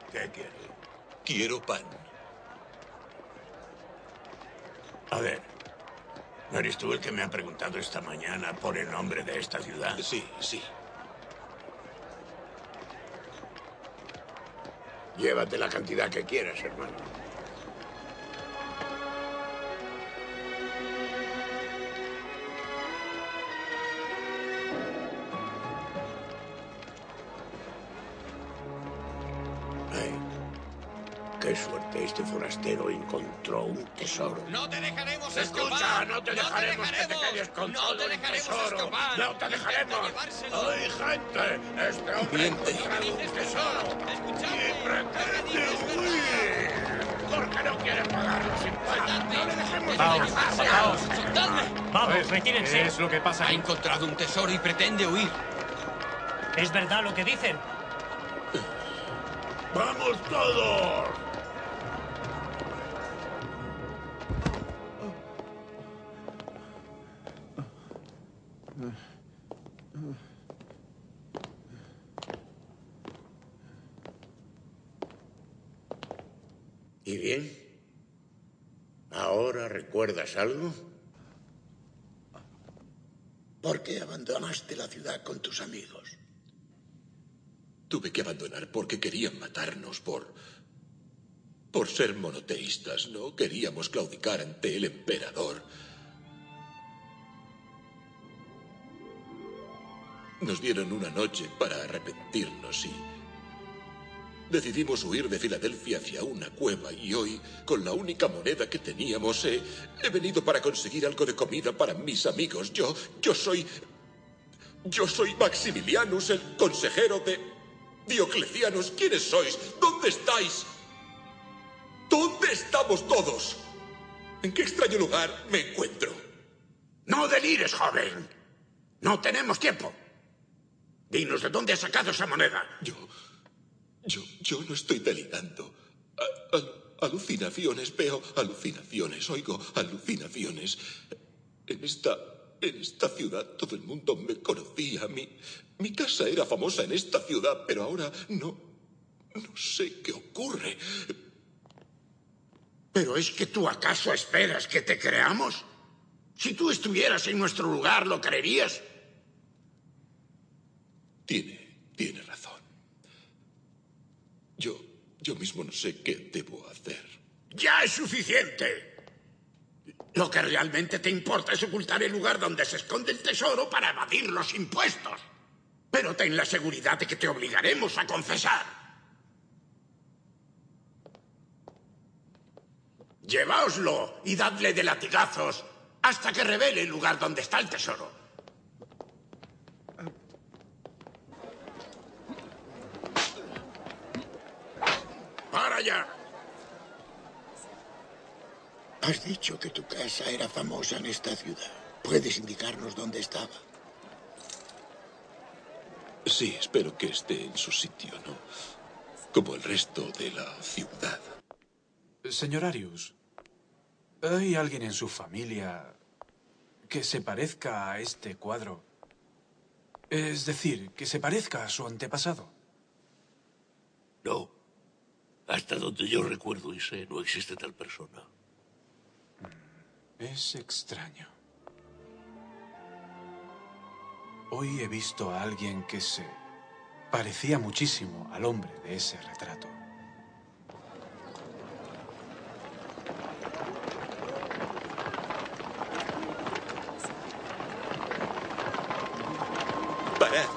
¿Qué quiere? Quiero pan. A ver, ¿no eres tú el que me ha preguntado esta mañana por el nombre de esta ciudad? Sí, sí. Llévate la cantidad que quieras, hermano. Qué suerte, este forastero encontró un tesoro. ¡No te dejaremos Escucha, escapar! no te dejaremos que te quedes con ¡No todo te el dejaremos tesoro. escapar! ¡No te dejaremos! llevárselo. ¡Ay, gente! Este hombre ha encontrado un tesoro y pretende huir porque no quiere pagar los impuestos. ¡No le dejemos ¡Vaos! ¡Soltadme! ¡Vamos, retírense! ¿Qué es lo que pasa Ha aquí? encontrado un tesoro y pretende huir. ¿Es verdad lo que dicen? ¡Vamos todos! ¿Y bien? ¿Ahora recuerdas algo? ¿Por qué abandonaste la ciudad con tus amigos? Tuve que abandonar porque querían matarnos por ser monoteístas. No queríamos claudicar ante el emperador. Nos dieron una noche para arrepentirnos y decidimos huir de Filadelfia hacia una cueva y hoy, con la única moneda que teníamos, he venido para conseguir algo de comida para mis amigos. Yo soy Maximilianus, el consejero de Dioclecianus. ¿Quiénes sois? ¿Dónde estáis? ¿Dónde estamos todos? ¿En qué extraño lugar me encuentro? ¡No delires, joven! No tenemos tiempo. Dinos de dónde has sacado esa moneda. Yo no estoy delirando. Alucinaciones, veo alucinaciones, oigo alucinaciones. En esta ciudad todo el mundo me conocía. Mi casa era famosa en esta ciudad, pero ahora no sé qué ocurre. ¿Pero es que tú acaso esperas que te creamos? Si tú estuvieras en nuestro lugar, ¿lo creerías? Tiene razón. Yo mismo no sé qué debo hacer. ¡Ya es suficiente! Lo que realmente te importa es ocultar el lugar donde se esconde el tesoro para evadir los impuestos. Pero ten la seguridad de que te obligaremos a confesar. Lleváoslo y dadle de latigazos hasta que revele el lugar donde está el tesoro. ¡Para allá! Has dicho que tu casa era famosa en esta ciudad. ¿Puedes indicarnos dónde estaba? Sí, espero que esté en su sitio, ¿no? Como el resto de la ciudad. Señor Arius, ¿hay alguien en su familia que se parezca a este cuadro? Es decir, que se parezca a su antepasado. No. Hasta donde yo recuerdo y sé, no existe tal persona. Es extraño. Hoy he visto a alguien que se parecía muchísimo al hombre de ese retrato. ¡Parad!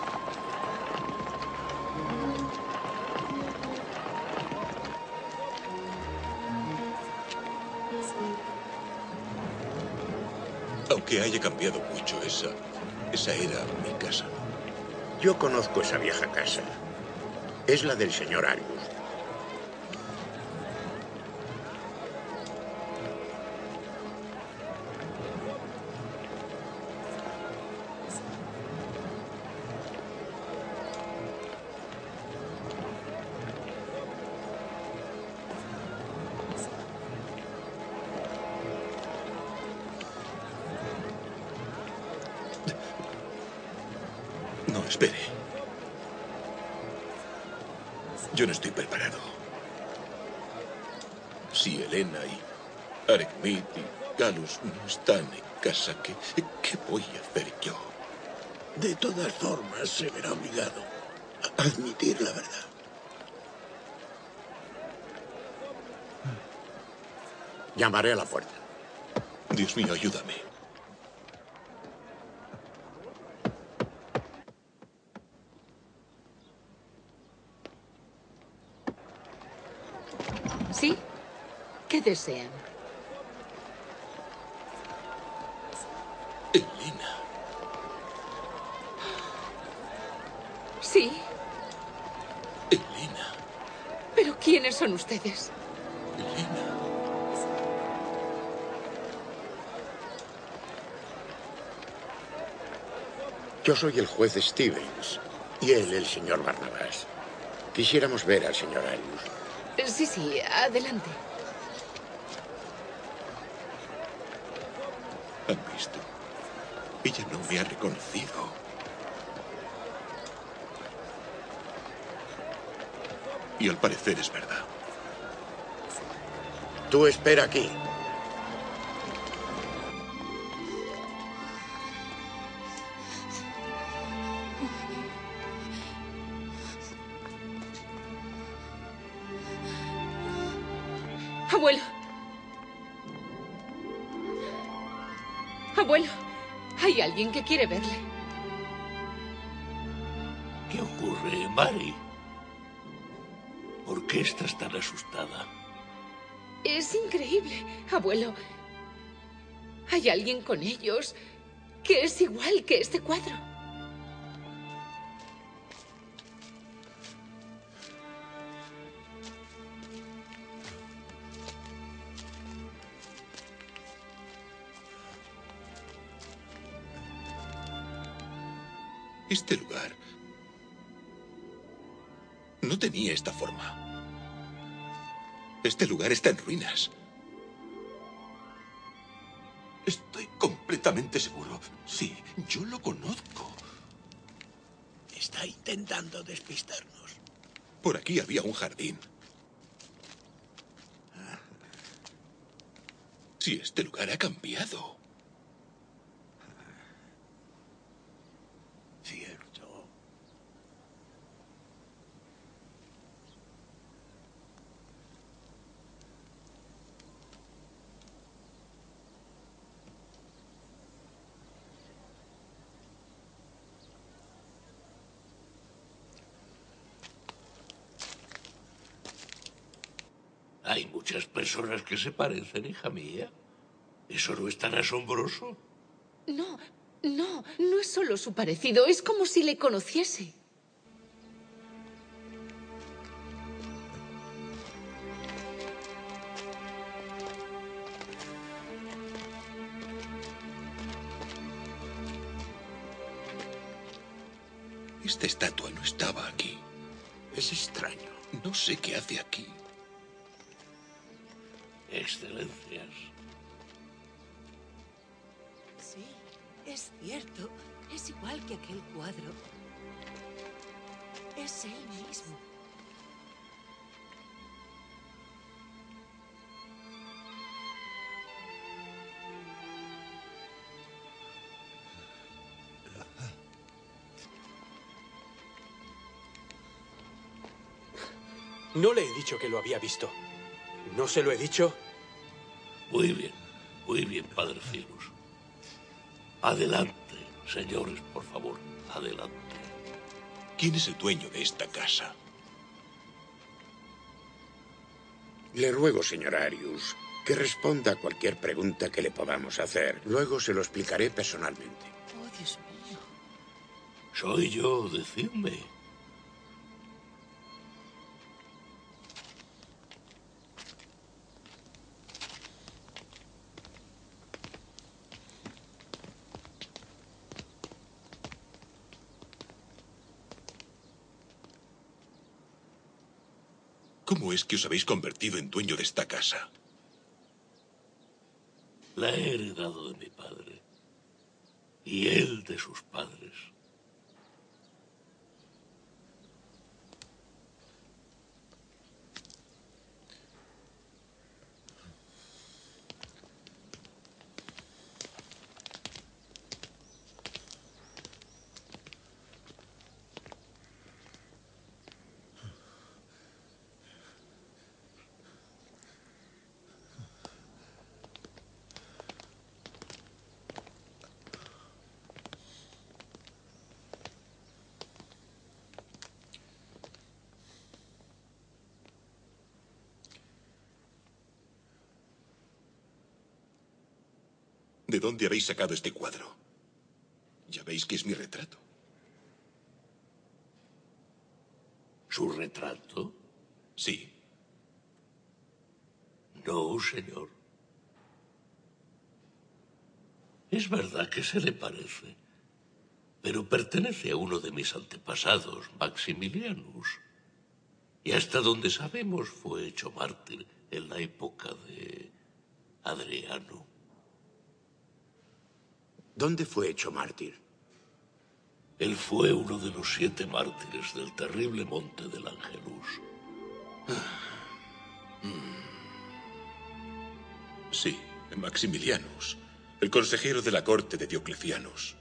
Aunque haya cambiado mucho, esa era mi casa. Yo conozco esa vieja casa. Es la del señor Arius. No, espere. Yo no estoy preparado. Si Helena y Arekmit y Galus no están en casa, ¿qué voy a hacer yo? De todas formas, se verá obligado a admitir la verdad. Llamaré a la puerta. Dios mío, ayúdame. ¿Sí? ¿Qué desean? Helena. Sí. Helena. ¿Pero quiénes son ustedes? Helena. Yo soy el juez Stevens y él el señor Barnabas. Quisiéramos ver al señor Arius. Sí, sí, adelante. ¿Han visto? Ella no me ha reconocido. Y al parecer es verdad. Tú espera aquí. Abuelo. Abuelo, hay alguien que quiere verle. ¿Qué ocurre, Mary? ¿Por qué estás tan asustada? Es increíble, abuelo. Hay alguien con ellos que es igual que este cuadro. Este lugar no tenía esta forma. Este lugar está en ruinas. Estoy completamente seguro. Sí, yo lo conozco. Está intentando despistarnos. Por aquí había un jardín. Sí, este lugar ha cambiado. Cierto. Hay muchas personas que se parecen, hija mía. ¿Eso no es tan asombroso? No, no es solo su parecido, es como si le conociese. Esta estatua no estaba aquí. Es extraño. No sé qué hace aquí. Excelencias. Sí, es cierto. Es igual que aquel cuadro. Es él mismo. No le he dicho que lo había visto. ¿No se lo he dicho? Muy bien, padre Filus. Adelante, señores, por favor, adelante. ¿Quién es el dueño de esta casa? Le ruego, señor Arius, que responda a cualquier pregunta que le podamos hacer. Luego se lo explicaré personalmente. Oh, Dios mío. Soy yo, decidme. ¿Cómo es que os habéis convertido en dueño de esta casa? La he heredado de mi padre. Y él de sus padres. ¿De dónde habéis sacado este cuadro? Ya veis que es mi retrato. ¿Su retrato? Sí. No, señor. Es verdad que se le parece, pero pertenece a uno de mis antepasados, Maximilianus. Y hasta donde sabemos fue hecho mártir en la época de Adriano. ¿Dónde fue hecho mártir? Él fue uno de los 7 mártires del terrible monte del Ángelus. Sí, Maximilianus, el consejero de la corte de Dioclecianus.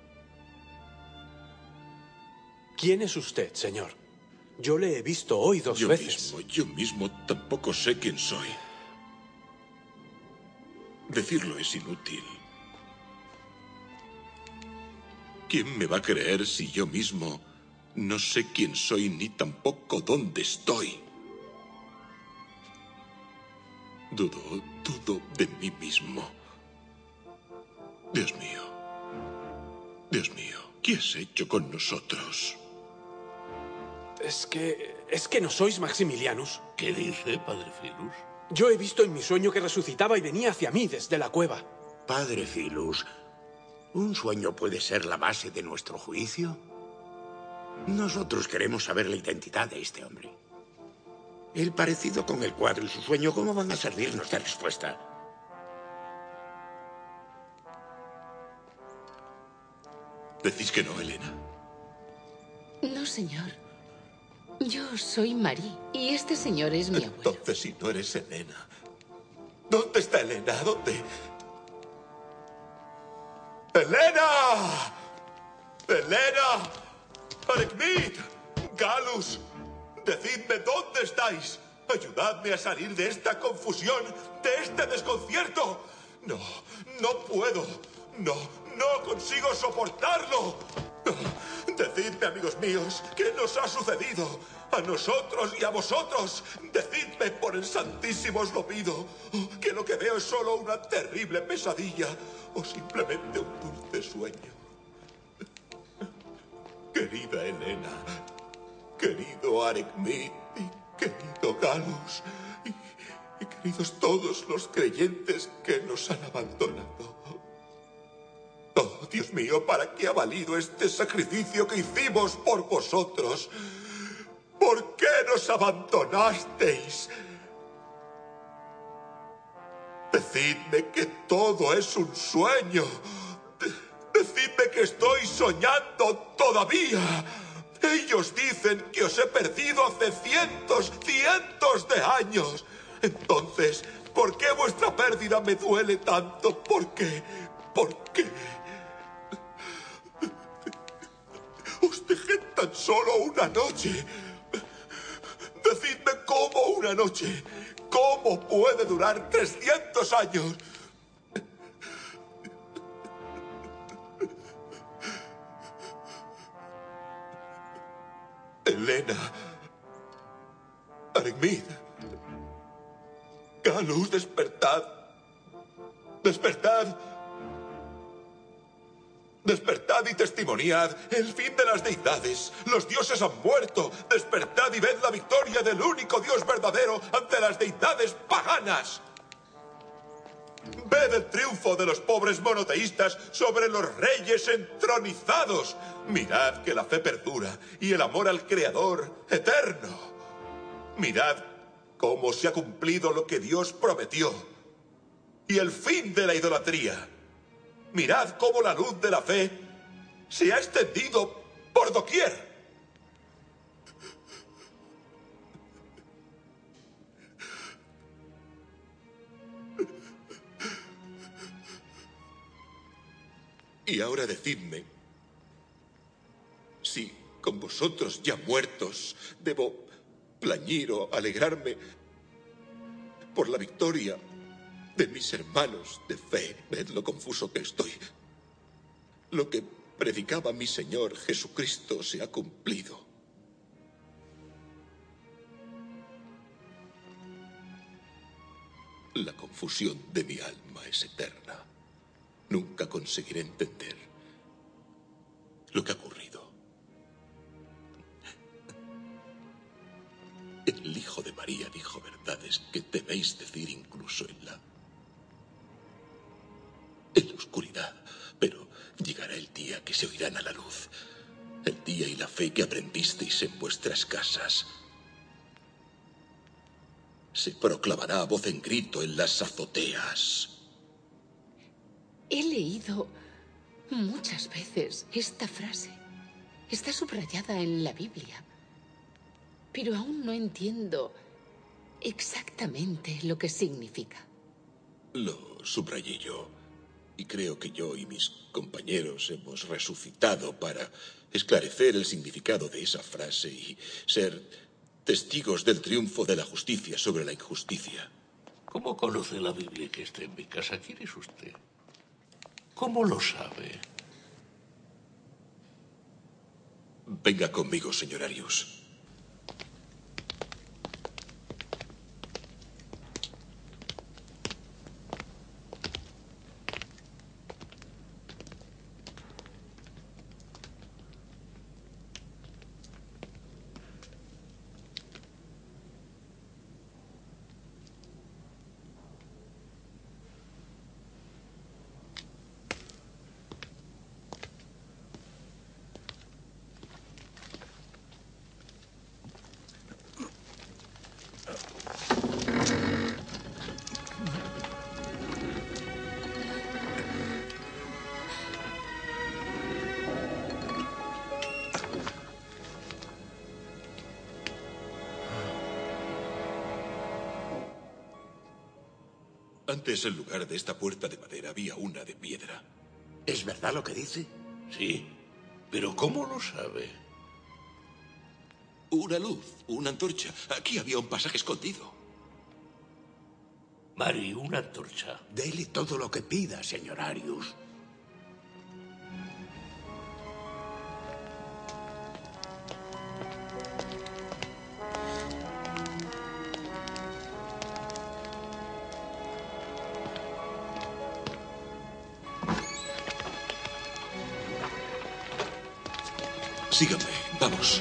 ¿Quién es usted, señor? Yo le he visto hoy 2 veces. Yo mismo tampoco sé quién soy. Decirlo es inútil. ¿Quién me va a creer si yo mismo no sé quién soy ni tampoco dónde estoy? Dudo de mí mismo. Dios mío, ¿qué has hecho con nosotros? Es que no sois Maximilianus. ¿Qué dice, Padre Filus? Yo he visto en mi sueño que resucitaba y venía hacia mí desde la cueva. Padre Filus, ¿un sueño puede ser la base de nuestro juicio? Nosotros queremos saber la identidad de este hombre. El parecido con el cuadro y su sueño, ¿cómo van a servirnos de respuesta? ¿Decís que no, Elena? No, señor. Yo soy Marie y este señor es mi abuelo. Entonces, si no eres Elena, ¿dónde está Elena? ¿Dónde? ¡Elena! ¡Elena! ¡Aregmid! ¡Galus! Decidme dónde estáis. Ayudadme a salir de esta confusión, de este desconcierto. No puedo. No consigo soportarlo. Decidme, amigos míos, ¿qué nos ha sucedido? A nosotros y a vosotros. Decidme por el santísimo os lo pido, que lo que veo es solo una terrible pesadilla o simplemente un dulce sueño. Querida Elena, querido Aregmid y querido Galus, y queridos todos los creyentes que nos han abandonado. Oh, Dios mío, ¿para qué ha valido este sacrificio que hicimos por vosotros? ¿Por qué nos abandonasteis? Decidme que todo es un sueño. Decidme que estoy soñando todavía. Ellos dicen que os he perdido hace cientos de años. Entonces, ¿por qué vuestra pérdida me duele tanto? ¿Por qué? Os dejé tan solo una noche. Decidme cómo una noche, cómo puede durar 300 años. Elena, Aregmid, Galus, despertad. Despertad. Despertad y testimoniad el fin de las deidades. Los dioses han muerto. Despertad y ved la victoria del único Dios verdadero ante las deidades paganas. Ved el triunfo de los pobres monoteístas sobre los reyes entronizados. Mirad que la fe perdura y el amor al Creador eterno. Mirad cómo se ha cumplido lo que Dios prometió. Y el fin de la idolatría. Mirad cómo la luz de la fe se ha extendido por doquier. Y ahora decidme si, con vosotros ya muertos, debo plañir o alegrarme por la victoria de mis hermanos de fe. Ved lo confuso que estoy. Lo que predicaba mi Señor Jesucristo se ha cumplido. La confusión de mi alma es eterna. nunca conseguiré entender lo que ha ocurrido. El Hijo de María dijo verdades que teméis decir incluso en la oscuridad, pero llegará el día que se oirán a la luz. El día y la fe que aprendisteis en vuestras casas se proclamará a voz en grito en las azoteas. He leído muchas veces esta frase. Está subrayada en la Biblia. Pero aún no entiendo exactamente lo que significa. Lo subrayé yo. Y creo que yo y mis compañeros hemos resucitado para esclarecer el significado de esa frase y ser testigos del triunfo de la justicia sobre la injusticia. ¿Cómo conoce la Biblia que está en mi casa? ¿Quién es usted? ¿Cómo lo sabe? Venga conmigo, señor Arius. Antes, en lugar de esta puerta de madera, había una de piedra. ¿Es verdad lo que dice? Sí, pero ¿cómo lo sabe? Una luz, una antorcha. Aquí había un pasaje escondido. Mari, una antorcha. Dele todo lo que pida, señor Arius. Síganme, vamos.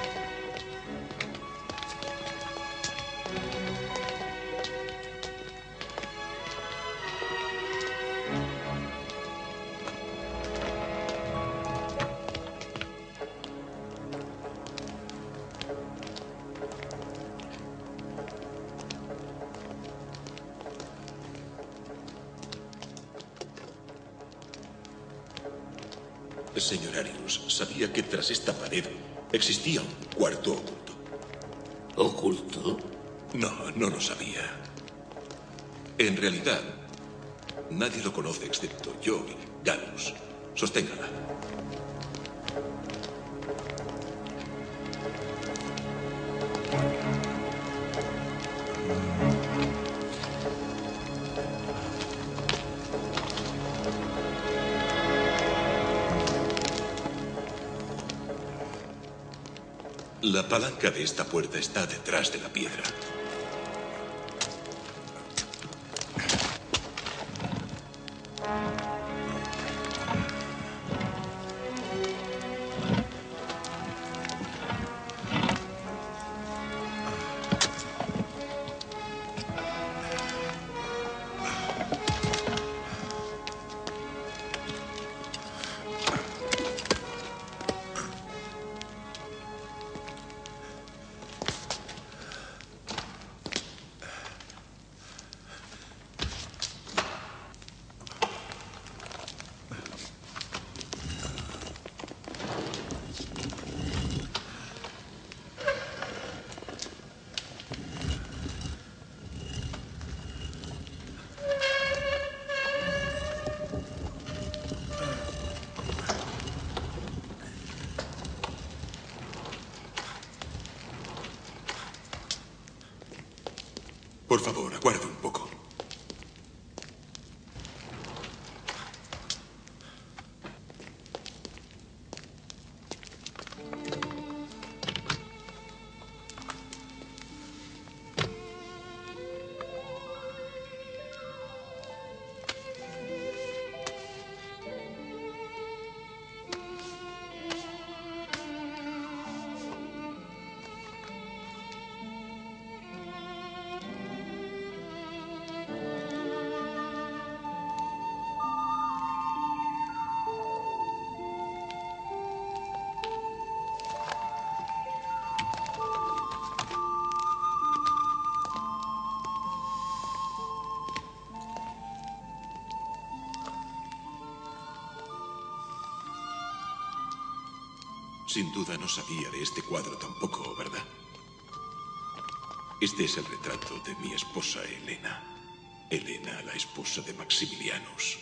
Señor Arius, sabía que tras esta pared existía un cuarto oculto. ¿Oculto? No, no lo sabía. En realidad, nadie lo conoce excepto yo y Gallus. Sosténgala. La palanca de esta puerta está detrás de la piedra. Por favor, aguarde un poco. Sin duda no sabía de este cuadro tampoco, ¿verdad? Este es el retrato de mi esposa Helena. Helena, la esposa de Maximilianus.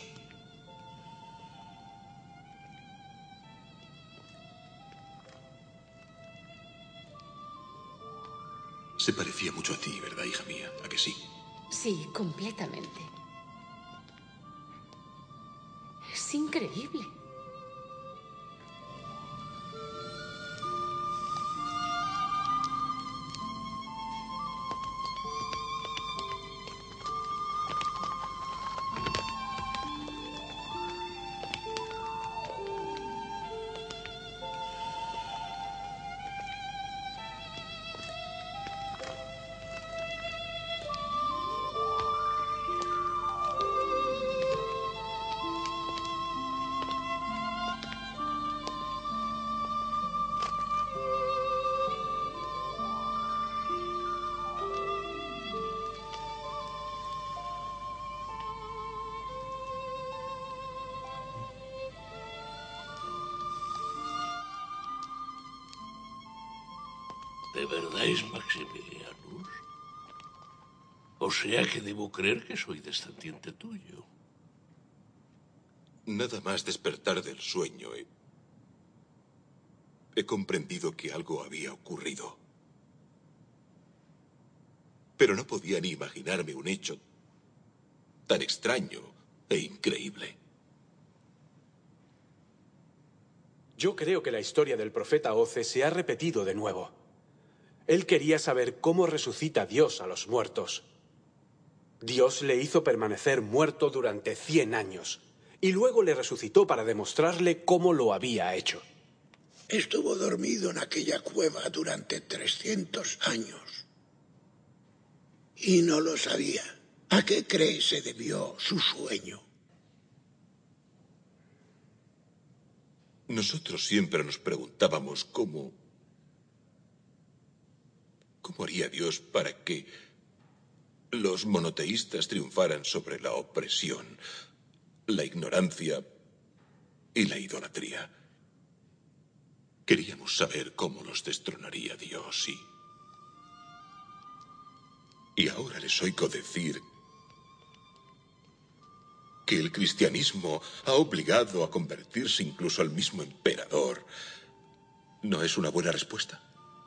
Se parecía mucho a ti, ¿verdad, hija mía? ¿A que sí? Sí, completamente. Es increíble. ¿De verdad es Maximilianus? O sea que debo creer que soy descendiente tuyo. Nada más despertar del sueño, he comprendido que algo había ocurrido. Pero no podía ni imaginarme un hecho tan extraño e increíble. Yo creo que la historia del profeta Oce se ha repetido de nuevo. Él quería saber cómo resucita Dios a los muertos. Dios le hizo permanecer muerto durante 100 años y luego le resucitó para demostrarle cómo lo había hecho. Estuvo dormido en aquella cueva durante 300 años. Y no lo sabía. ¿A qué cree se debió su sueño? Nosotros siempre nos preguntábamos cómo haría Dios para que los monoteístas triunfaran sobre la opresión, la ignorancia y la idolatría. Queríamos saber cómo los destronaría Dios y ahora les oigo decir que el cristianismo ha obligado a convertirse incluso al mismo emperador. ¿No es una buena respuesta?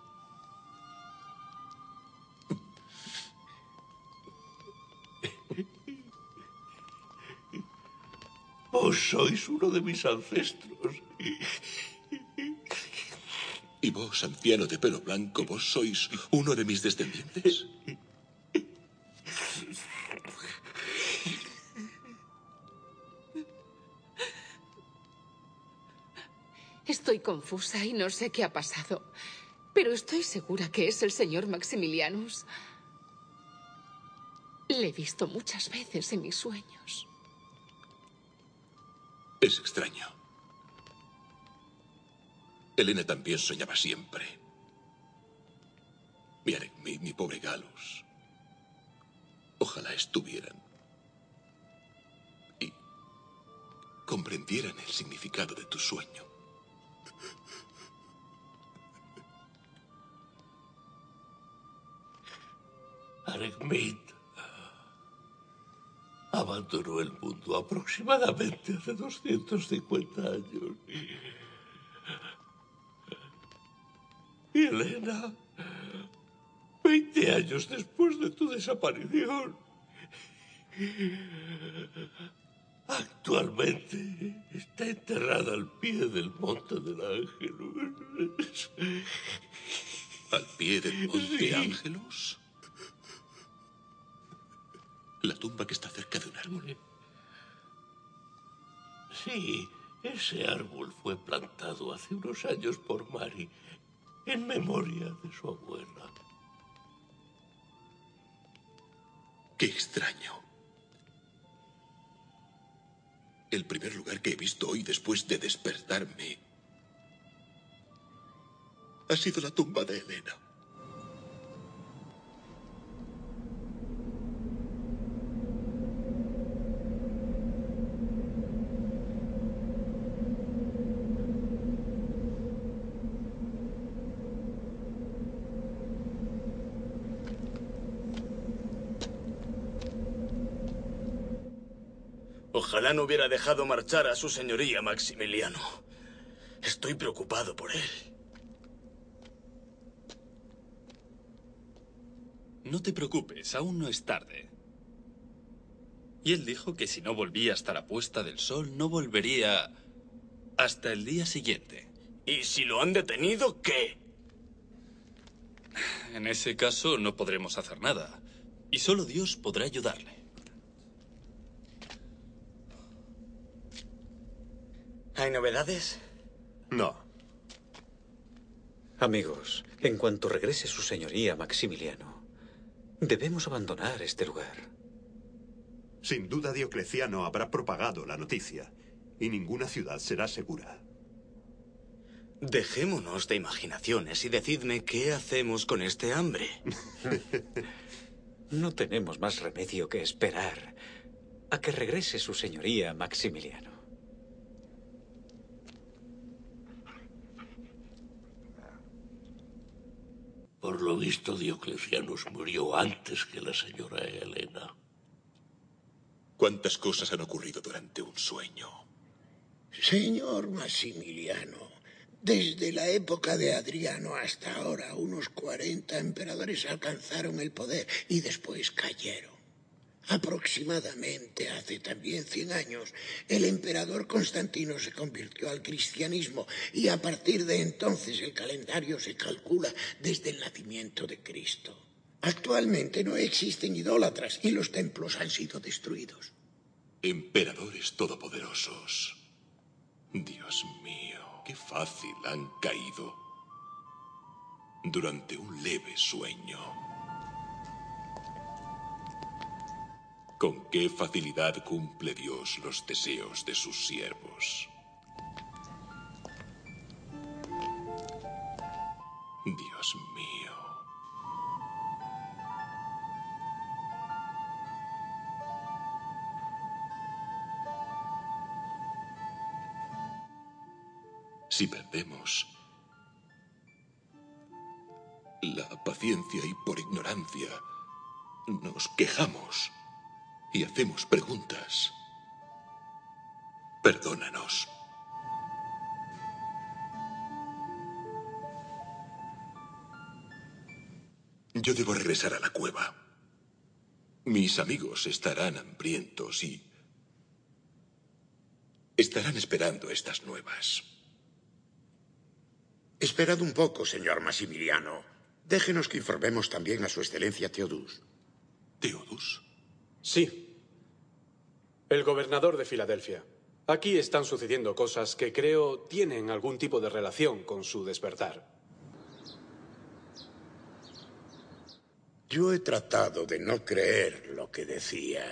Vos sois uno de mis ancestros. ¿Y vos, anciano de pelo blanco, vos sois uno de mis descendientes? Estoy confusa y no sé qué ha pasado. Pero estoy segura que es el señor Maximilianus. Le he visto muchas veces en mis sueños. Es extraño. Helena también soñaba siempre. Mi pobre Galus. Ojalá estuvieran y comprendieran el significado de tu sueño. Aregmit abandonó el mundo aproximadamente hace 250 años. Y Helena, 20 años después de tu desaparición, actualmente está enterrada al pie del Monte del Ángelus. ¿Al pie del Monte Ángelus? La tumba que está cerca de un árbol. Sí, ese árbol fue plantado hace unos años por Mari en memoria de su abuela. Qué extraño. El primer lugar que he visto hoy después de despertarme ha sido la tumba de Helena. Ojalá no hubiera dejado marchar a su señoría Maximiliano. Estoy preocupado por él. No te preocupes, aún no es tarde. Y él dijo que si no volvía hasta la puesta del sol, no volvería hasta el día siguiente. ¿Y si lo han detenido, qué? En ese caso no podremos hacer nada. Y solo Dios podrá ayudarle. ¿Hay novedades? No. Amigos, en cuanto regrese su señoría Maximiliano, debemos abandonar este lugar. Sin duda Diocleciano habrá propagado la noticia, y ninguna ciudad será segura. Dejémonos de imaginaciones y decidme qué hacemos con este hambre. No tenemos más remedio que esperar a que regrese su señoría Maximiliano. Por lo visto, Dioclecianus murió antes que la señora Helena. ¿Cuántas cosas han ocurrido durante un sueño? Señor Maximiliano, desde la época de Adriano hasta ahora, unos 40 emperadores alcanzaron el poder y después cayeron. Aproximadamente hace también 100 años, el emperador Constantino se convirtió al cristianismo y a partir de entonces el calendario se calcula desde el nacimiento de Cristo. Actualmente no existen idólatras y los templos han sido destruidos. Emperadores todopoderosos. Dios mío, qué fácil han caído. Durante un leve sueño. Con qué facilidad cumple Dios los deseos de sus siervos. Dios mío. Si perdemos la paciencia y por ignorancia nos quejamos y hacemos preguntas, perdónanos. Yo debo regresar a la cueva. Mis amigos estarán hambrientos y estarán esperando estas nuevas. Esperad un poco, señor Maximiliano. Déjenos que informemos también a su excelencia Teodus. ¿Teodus? Sí. El gobernador de Filadelfia. Aquí están sucediendo cosas que creo tienen algún tipo de relación con su despertar. Yo he tratado de no creer lo que decía.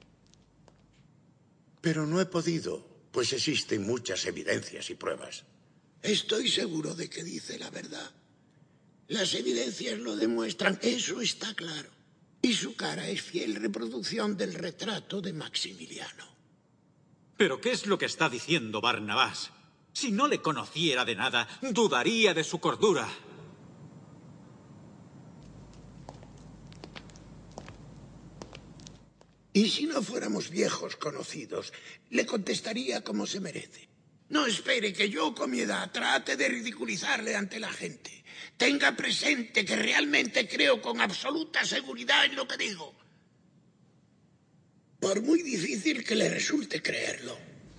Pero no he podido, pues existen muchas evidencias y pruebas. Estoy seguro de que dice la verdad. Las evidencias lo demuestran, eso está claro. Y su cara es fiel reproducción del retrato de Maximiliano. ¿Pero qué es lo que está diciendo Barnabás? Si no le conociera de nada, dudaría de su cordura. Y si no fuéramos viejos conocidos, le contestaría como se merece. No espere que yo, con mi edad, trate de ridiculizarle ante la gente. Tenga presente que realmente creo con absoluta seguridad en lo que digo. Por muy difícil que le resulte creerlo.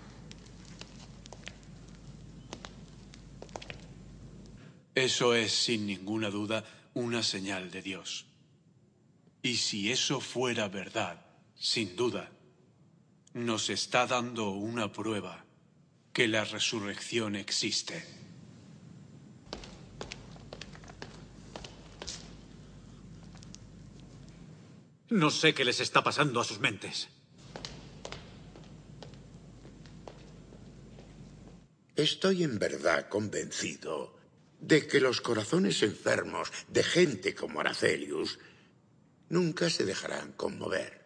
Eso es, sin ninguna duda, una señal de Dios. Y si eso fuera verdad, sin duda, nos está dando una prueba que la resurrección existe. No sé qué les está pasando a sus mentes. Estoy en verdad convencido de que los corazones enfermos de gente como Aracelius nunca se dejarán conmover.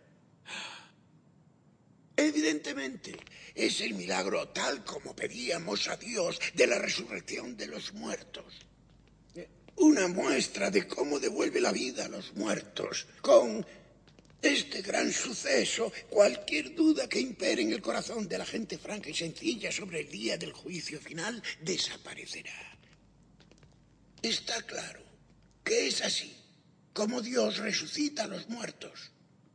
Evidentemente, es el milagro tal como pedíamos a Dios de la resurrección de los muertos. Una muestra de cómo devuelve la vida a los muertos con este gran suceso, cualquier duda que impere en el corazón de la gente franca y sencilla sobre el día del juicio final desaparecerá. Está claro que es así como Dios resucita a los muertos.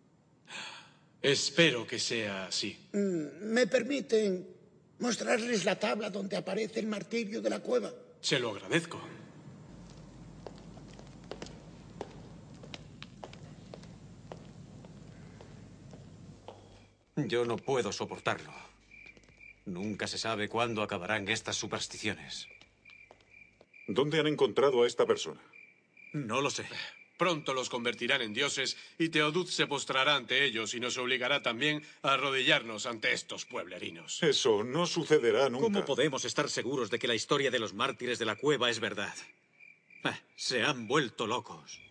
Espero que sea así. ¿Me permiten mostrarles la tabla donde aparece el martirio de la cueva? Se lo agradezco. Yo no puedo soportarlo. Nunca se sabe cuándo acabarán estas supersticiones. ¿Dónde han encontrado a esta persona? No lo sé. Pronto los convertirán en dioses y Teoduth se postrará ante ellos y nos obligará también a arrodillarnos ante estos pueblerinos. Eso no sucederá nunca. ¿Cómo podemos estar seguros de que la historia de los mártires de la cueva es verdad? Se han vuelto locos.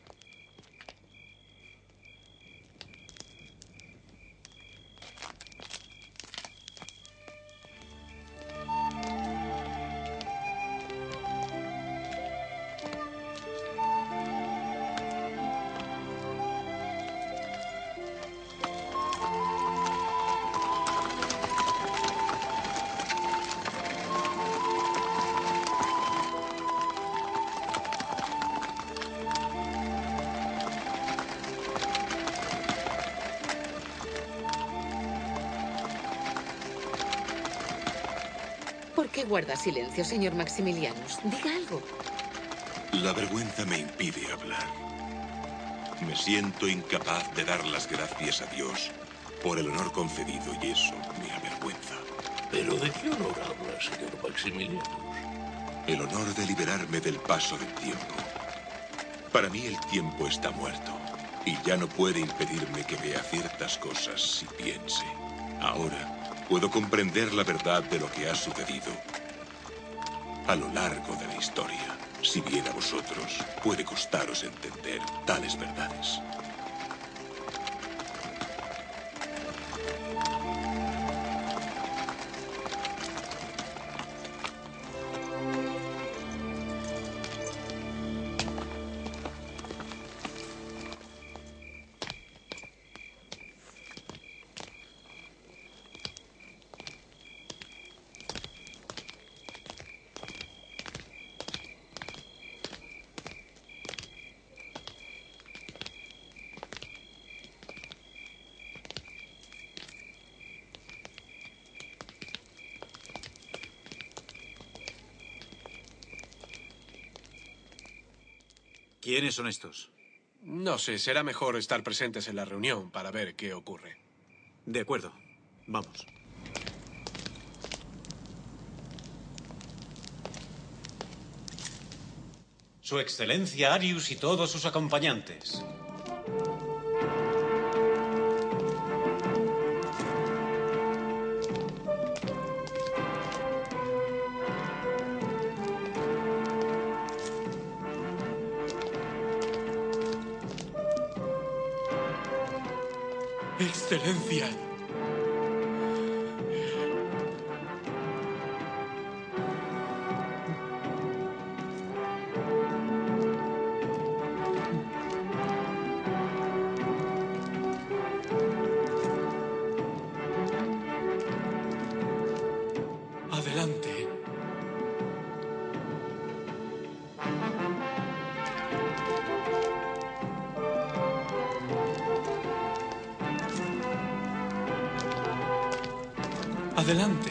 ¿Por qué guarda silencio, señor Maximilianus? Diga algo. La vergüenza me impide hablar. Me siento incapaz de dar las gracias a Dios por el honor concedido y eso me avergüenza. ¿Pero de qué honor habla, señor Maximilianus? El honor de liberarme del paso del tiempo. Para mí el tiempo está muerto y ya no puede impedirme que vea ciertas cosas si piense. Ahora puedo comprender la verdad de lo que ha sucedido a lo largo de la historia, si bien a vosotros puede costaros entender tales verdades. ¿Quiénes son estos? No sé, será mejor estar presentes en la reunión para ver qué ocurre. De acuerdo. Vamos. Su Excelencia Arius y todos sus acompañantes. Excelencia. Adelante. Adelante.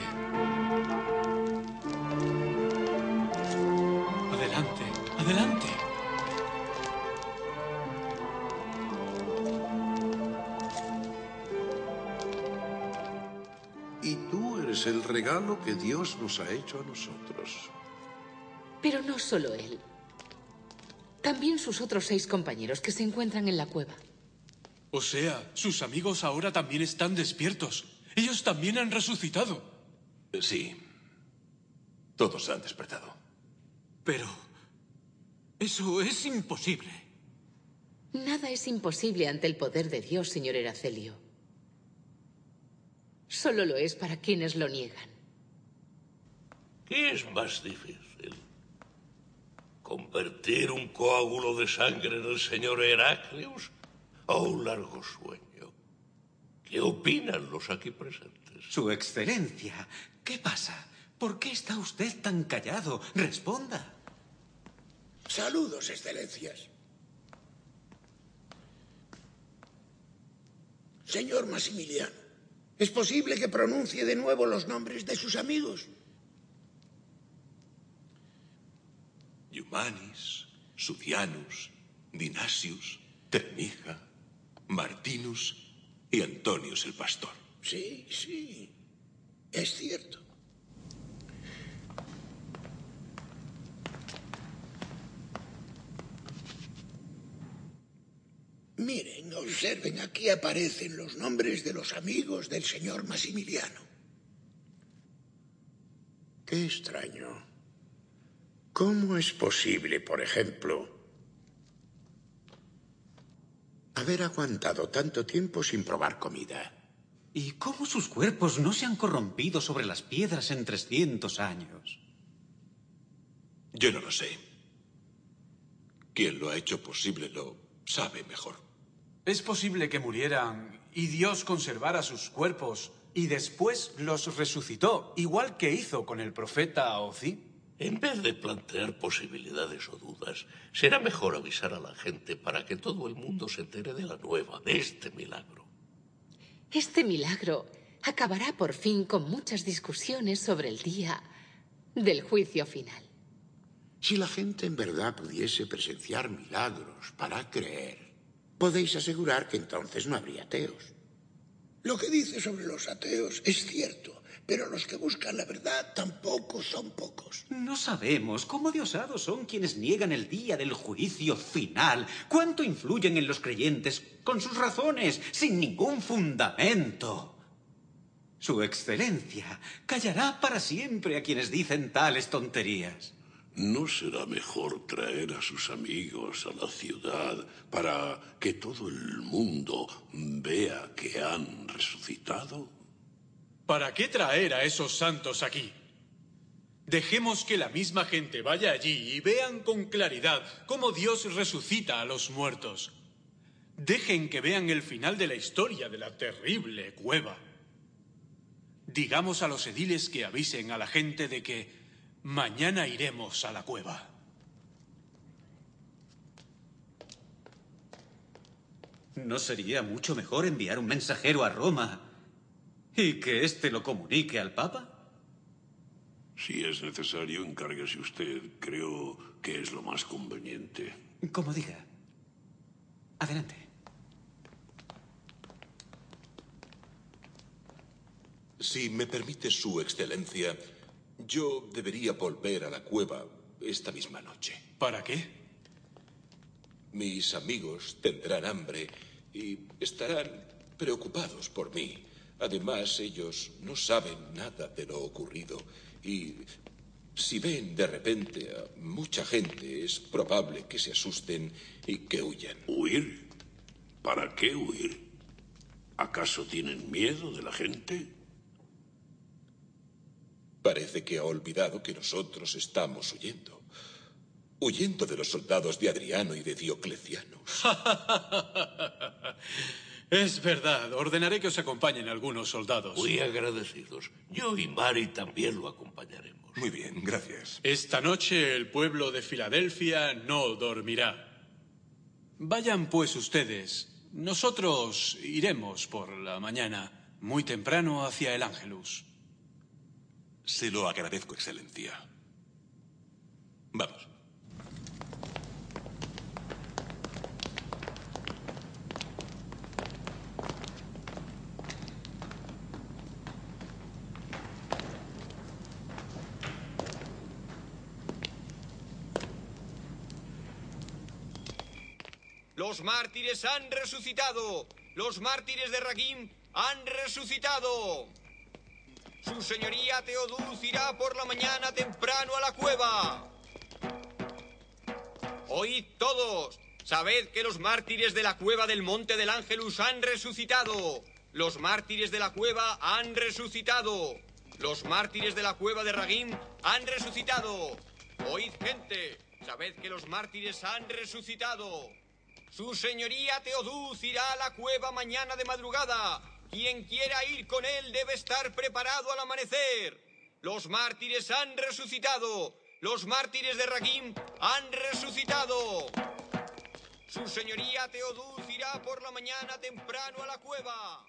Adelante. Adelante. Y tú eres el regalo que Dios nos ha hecho a nosotros. Pero no solo él. También sus otros 6 compañeros que se encuentran en la cueva. O sea, sus amigos ahora también están despiertos. Ellos también han resucitado. Sí. Todos han despertado. Pero eso es imposible. Nada es imposible ante el poder de Dios, señor Eracelio. Solo lo es para quienes lo niegan. ¿Qué es más difícil? ¿Convertir un coágulo de sangre en el señor Heraclius? Oh, un largo sueño. ¿Qué opinan los aquí presentes? Su Excelencia, ¿qué pasa? ¿Por qué está usted tan callado? Responda. Saludos, Excelencias. Señor Maximiliano, ¿es posible que pronuncie de nuevo los nombres de sus amigos? Iumanis, Sudianus, Dinasius, Termija, Martinus y Antonius el pastor. Sí, sí, es cierto. Miren, observen, aquí aparecen los nombres de los amigos del señor Maximiliano. Qué extraño. ¿Cómo es posible, por ejemplo, haber aguantado tanto tiempo sin probar comida? ¿Y cómo sus cuerpos no se han corrompido sobre las piedras en 300 años? Yo no lo sé. Quien lo ha hecho posible lo sabe mejor. Es posible que murieran y Dios conservara sus cuerpos y después los resucitó, igual que hizo con el profeta Ozi. En vez de plantear posibilidades o dudas, será mejor avisar a la gente para que todo el mundo se entere de la nueva, de este milagro. Este milagro acabará por fin con muchas discusiones sobre el día del juicio final. Si la gente en verdad pudiese presenciar milagros para creer, podéis asegurar que entonces no habría ateos. Lo que dice sobre los ateos es cierto, pero los que buscan la verdad tampoco son pocos. No sabemos cómo de osados son quienes niegan el día del juicio final. ¿Cuánto influyen en los creyentes con sus razones, sin ningún fundamento? Su Excelencia callará para siempre a quienes dicen tales tonterías. ¿No será mejor traer a sus amigos a la ciudad para que todo el mundo vea que han resucitado? ¿Para qué traer a esos santos aquí? Dejemos que la misma gente vaya allí y vean con claridad cómo Dios resucita a los muertos. Dejen que vean el final de la historia de la terrible cueva. Digamos a los ediles que avisen a la gente de que mañana iremos a la cueva. ¿No sería mucho mejor enviar un mensajero a Roma y que éste lo comunique al Papa? Si es necesario, encárguese usted. Creo que es lo más conveniente. Como diga. Adelante. Si me permite su excelencia, yo debería volver a la cueva esta misma noche. ¿Para qué? Mis amigos tendrán hambre y estarán preocupados por mí. Además, ellos no saben nada de lo ocurrido y si ven de repente a mucha gente, es probable que se asusten y que huyan. ¿Huir? ¿Para qué huir? ¿Acaso tienen miedo de la gente? Parece que ha olvidado que nosotros estamos huyendo. Huyendo de los soldados de Adriano y de Diocleciano. Es verdad. Ordenaré que os acompañen algunos soldados. Muy agradecidos. Yo y Mari también lo acompañaremos. Muy bien, gracias. Esta noche el pueblo de Filadelfia no dormirá. Vayan pues ustedes. Nosotros iremos por la mañana, muy temprano, hacia el Ángelus. Se lo agradezco, excelencia. Vamos. Los mártires han resucitado. Los mártires de Ragim han resucitado. Su señoría Teodulf irá por la mañana temprano a la cueva. Oíd todos. Sabed que los mártires de la cueva del Monte del Ángelus han resucitado. Los mártires de la cueva han resucitado. Los mártires de la cueva de Ragim han resucitado. Oíd, gente. Sabed que los mártires han resucitado. Su señoría Teoduz irá a la cueva mañana de madrugada. Quien quiera ir con él debe estar preparado al amanecer. Los mártires han resucitado. Los mártires de Ragim han resucitado. Su señoría Teoduz irá por la mañana temprano a la cueva.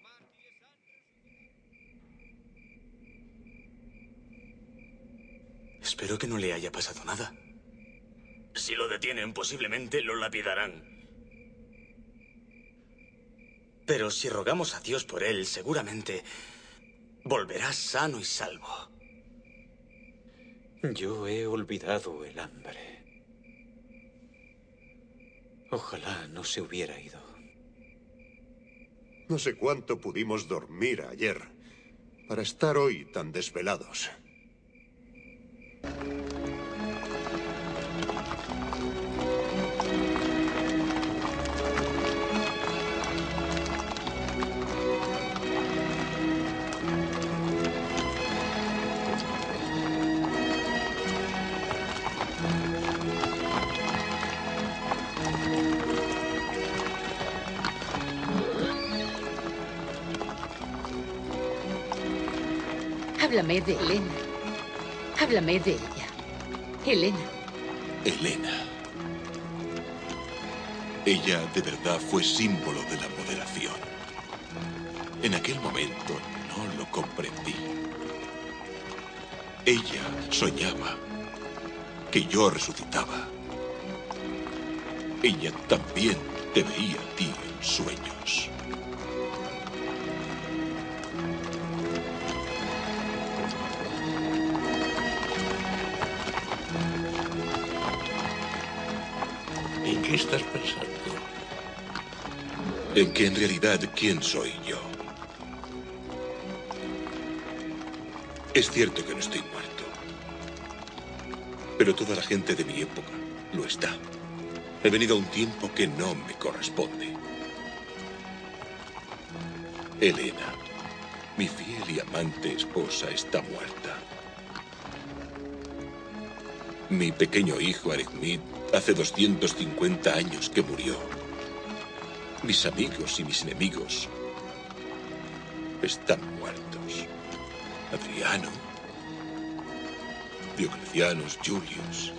Espero que no le haya pasado nada. Si lo detienen, posiblemente lo lapidarán. Pero si rogamos a Dios por él, seguramente volverá sano y salvo. Yo he olvidado el hambre. Ojalá no se hubiera ido. No sé cuánto pudimos dormir ayer para estar hoy tan desvelados. Háblame de Elena. Háblame de ella. Elena. Elena. Ella de verdad fue símbolo de la moderación. En aquel momento no lo comprendí. Ella soñaba que yo resucitaba. Ella también te veía a ti en sueños. ¿En qué estás pensando? En que en realidad, ¿quién soy yo? Es cierto que no estoy muerto. Pero toda la gente de mi época lo está. He venido a un tiempo que no me corresponde. Elena, mi fiel y amante esposa, está muerta. Mi pequeño hijo, Arechmid, hace 250 años que murió. Mis amigos y mis enemigos están muertos. Adriano, Dioclecianos, Julius.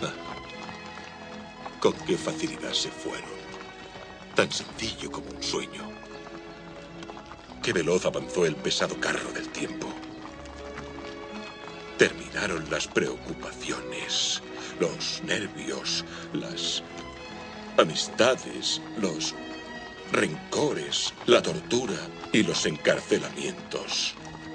Con qué facilidad se fueron. Tan sencillo como un sueño. Qué veloz avanzó el pesado carro del tiempo. Terminaron las preocupaciones, los nervios, las amistades, los rencores, la tortura y los encarcelamientos.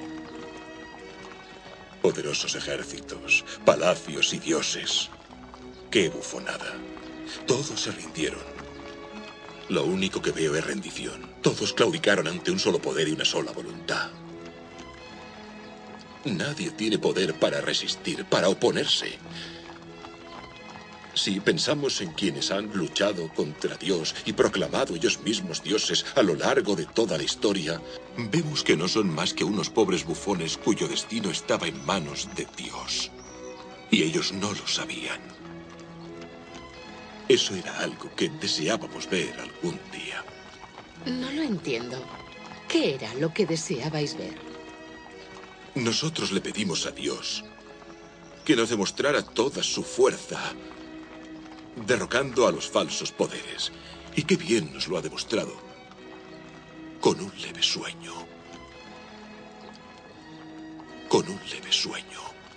Poderosos ejércitos, palacios y dioses. ¡Qué bufonada! Todos se rindieron. Lo único que veo es rendición. Todos claudicaron ante un solo poder y una sola voluntad. Nadie tiene poder para resistir, para oponerse. Si pensamos en quienes han luchado contra Dios y proclamado ellos mismos dioses a lo largo de toda la historia, vemos que no son más que unos pobres bufones cuyo destino estaba en manos de Dios. Y ellos no lo sabían. Eso era algo que deseábamos ver algún día. No lo entiendo. ¿Qué era lo que deseabais ver? Nosotros le pedimos a Dios que nos demostrara toda su fuerza, derrocando a los falsos poderes. Y qué bien nos lo ha demostrado, con un leve sueño. Con un leve sueño.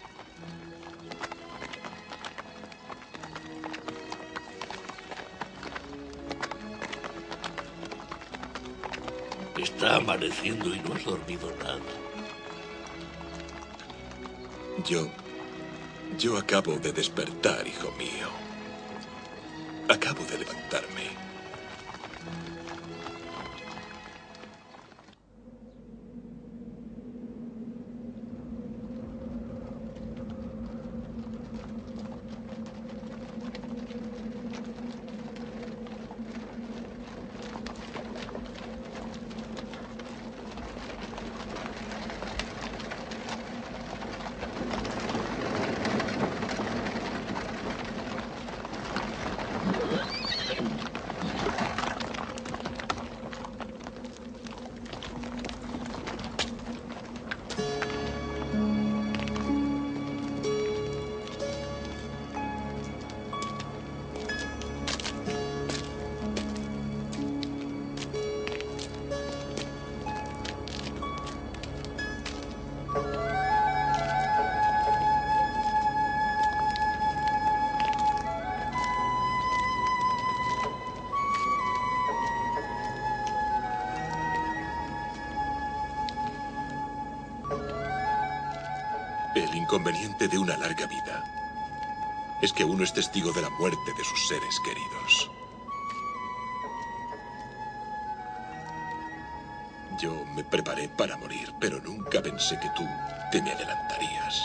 Está amaneciendo y no has dormido nada. Yo acabo de despertar, hijo mío. Acabo de levantarme. El inconveniente de una larga vida es que uno es testigo de la muerte de sus seres queridos. Yo me preparé para morir, pero nunca pensé que tú te me adelantarías.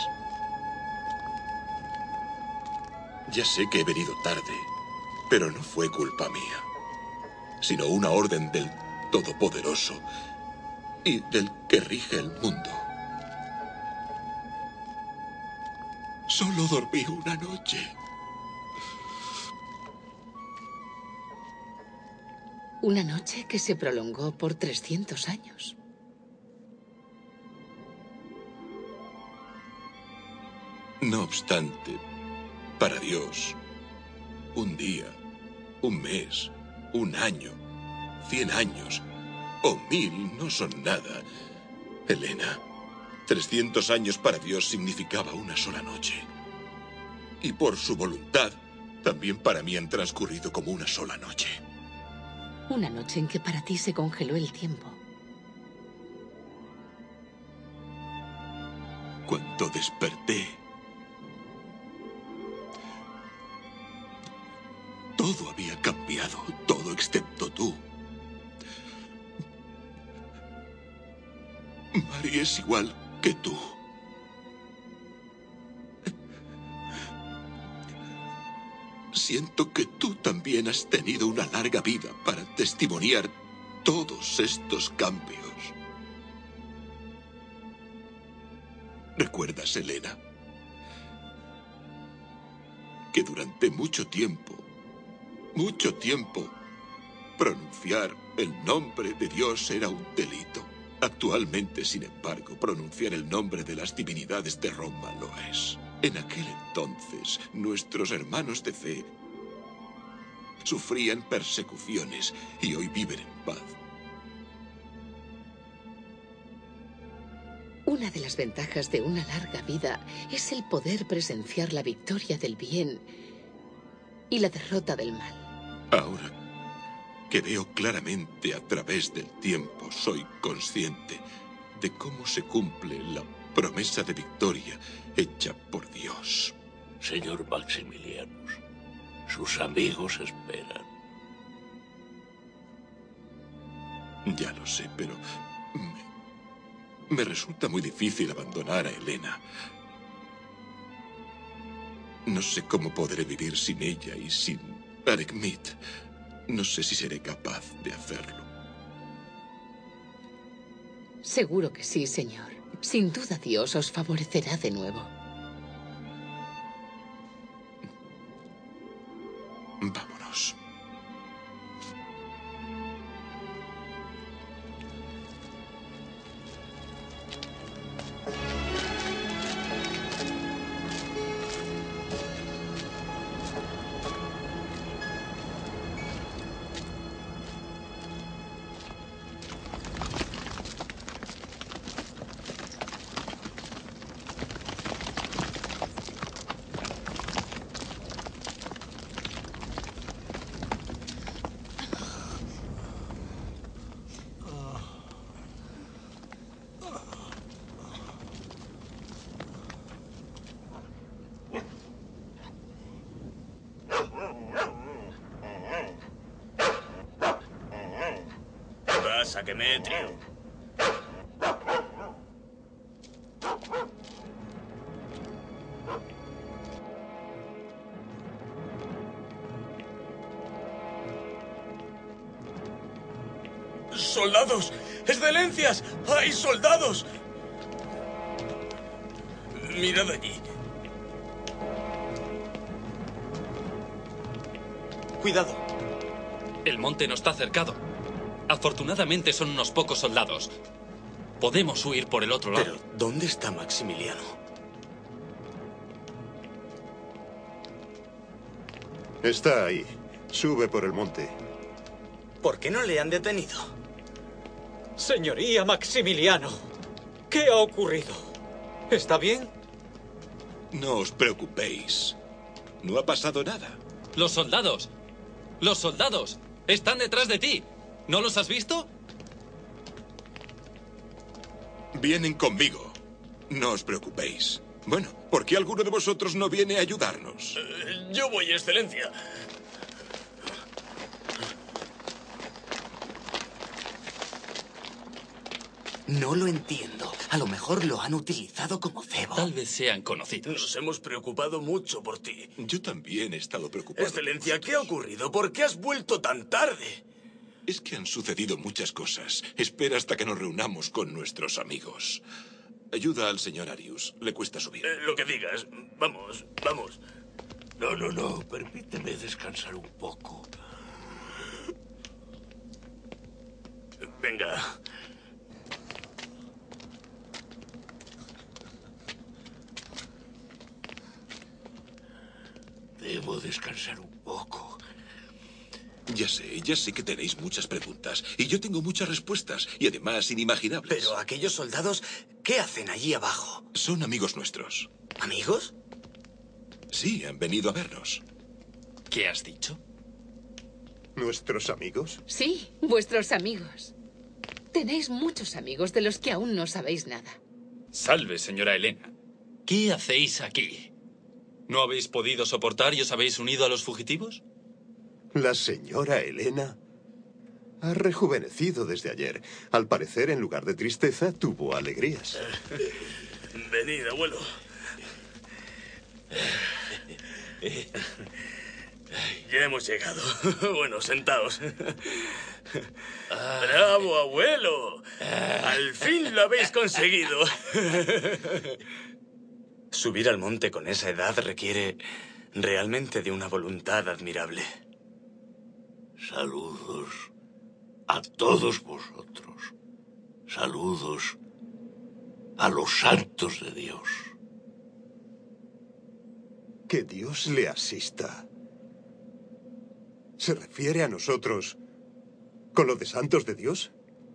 Ya sé que he venido tarde, pero no fue culpa mía, sino una orden del Todopoderoso y del que rige el mundo. Solo dormí una noche. Una noche que se prolongó por 300 años. No obstante, para Dios, un día, un mes, un año, 100 años o 1000 no son nada. Elena, 300 años para Dios significaba una sola noche. Y por su voluntad, también para mí han transcurrido como una sola noche. Una noche en que para ti se congeló el tiempo. Cuando desperté, todo había cambiado, todo excepto tú. Mari es igual que tú. Siento que tú también has tenido una larga vida para testimoniar todos estos cambios. ¿Recuerdas, Elena? Que durante mucho tiempo, pronunciar el nombre de Dios era un delito. Actualmente, sin embargo, pronunciar el nombre de las divinidades de Roma lo es. En aquel entonces, nuestros hermanos de fe sufrían persecuciones y hoy viven en paz. Una de las ventajas de una larga vida es el poder presenciar la victoria del bien y la derrota del mal. Ahora que veo claramente a través del tiempo, soy consciente de cómo se cumple la promesa de victoria hecha por Dios. Señor Maximilianus, sus amigos esperan. Ya lo sé, pero me resulta muy difícil abandonar a Elena. No sé cómo podré vivir sin ella y sin Aregmit. No sé si seré capaz de hacerlo. Seguro que sí, señor. Sin duda Dios os favorecerá de nuevo. Vámonos. Pasa, Demetrio. ¡Soldados! ¡Excelencias! ¡Hay soldados! Mirad allí. Cuidado. El monte no está cercado. Afortunadamente son unos pocos soldados. Podemos huir por el otro lado. Pero, ¿dónde está Maximiliano? Está ahí. Sube por el monte. ¿Por qué no le han detenido? Señoría Maximiliano, ¿qué ha ocurrido? ¿Está bien? No os preocupéis. No ha pasado nada. ¡Los soldados! ¡Los soldados! ¡Están detrás de ti! ¿No los has visto? Vienen conmigo. No os preocupéis. Bueno, ¿por qué alguno de vosotros no viene a ayudarnos? Yo voy, Excelencia. No lo entiendo. A lo mejor lo han utilizado como cebo. Tal vez sean conocidos. Nos hemos preocupado mucho por ti. Yo también he estado preocupado. Excelencia, ¿qué ha ocurrido? ¿Por qué has vuelto tan tarde? Es que han sucedido muchas cosas. Espera hasta que nos reunamos con nuestros amigos. Ayuda al señor Arius. Le cuesta subir. Lo que digas. Vamos, vamos. No. Permíteme descansar un poco. Venga. Debo descansar un poco. Ya sé que tenéis muchas preguntas. Y yo tengo muchas respuestas. Y además inimaginables. Pero aquellos soldados, ¿qué hacen allí abajo? Son amigos nuestros. ¿Amigos? Sí, han venido a vernos. ¿Qué has dicho? ¿Nuestros amigos? Sí, vuestros amigos. Tenéis muchos amigos de los que aún no sabéis nada. Salve, señora Helena. ¿Qué hacéis aquí? ¿No habéis podido soportar y os habéis unido a los fugitivos? La señora Helena ha rejuvenecido desde ayer. Al parecer, en lugar de tristeza, tuvo alegrías. Venid, abuelo. Ya hemos llegado. Bueno, sentaos. ¡Bravo, abuelo! ¡Al fin lo habéis conseguido! Subir al monte con esa edad requiere realmente de una voluntad admirable. Saludos a todos vosotros. Saludos a los santos de Dios. Que Dios le asista. ¿Se refiere a nosotros con lo de santos de Dios?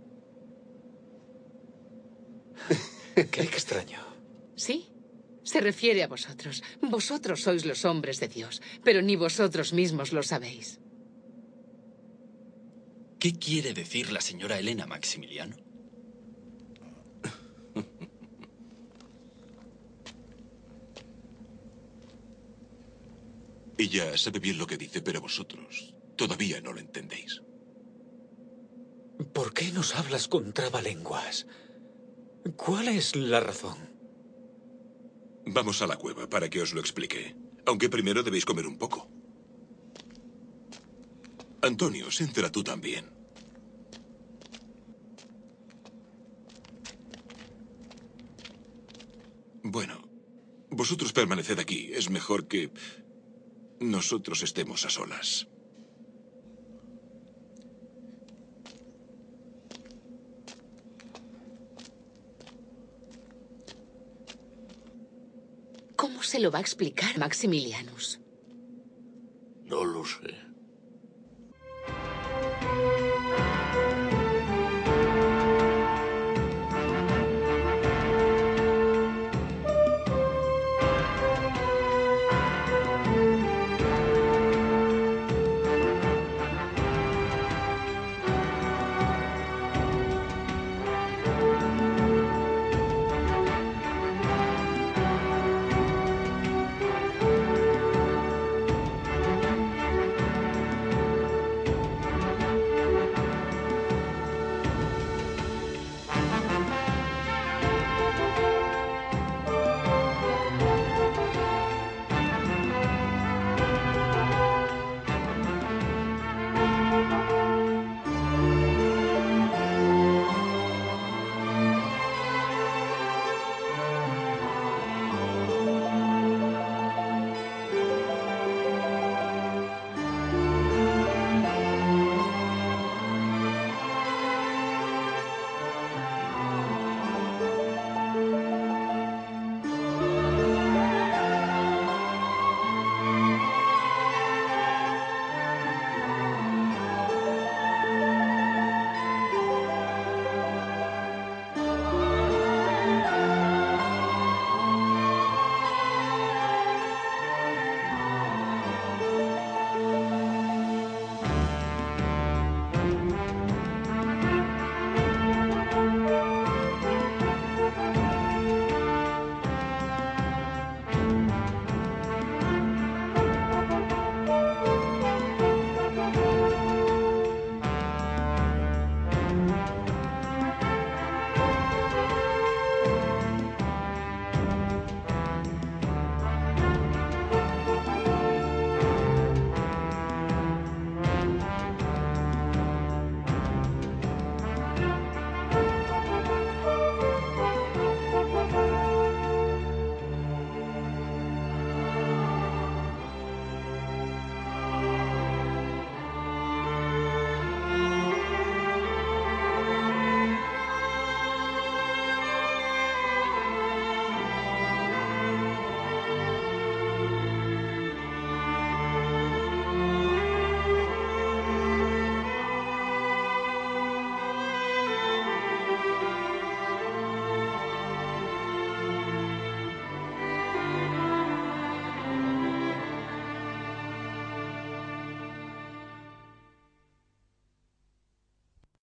Qué extraño. Sí, se refiere a vosotros. Vosotros sois los hombres de Dios, pero ni vosotros mismos lo sabéis. ¿Qué quiere decir la señora Helena, Maximiliano? Ella sabe bien lo que dice, pero vosotros todavía no lo entendéis. ¿Por qué nos hablas con trabalenguas? ¿Cuál es la razón? Vamos a la cueva para que os lo explique. Aunque primero debéis comer un poco. Antonio, entra tú también. Bueno, vosotros permaneced aquí. Es mejor que nosotros estemos a solas. ¿Cómo se lo va a explicar Maximilianus? No lo sé.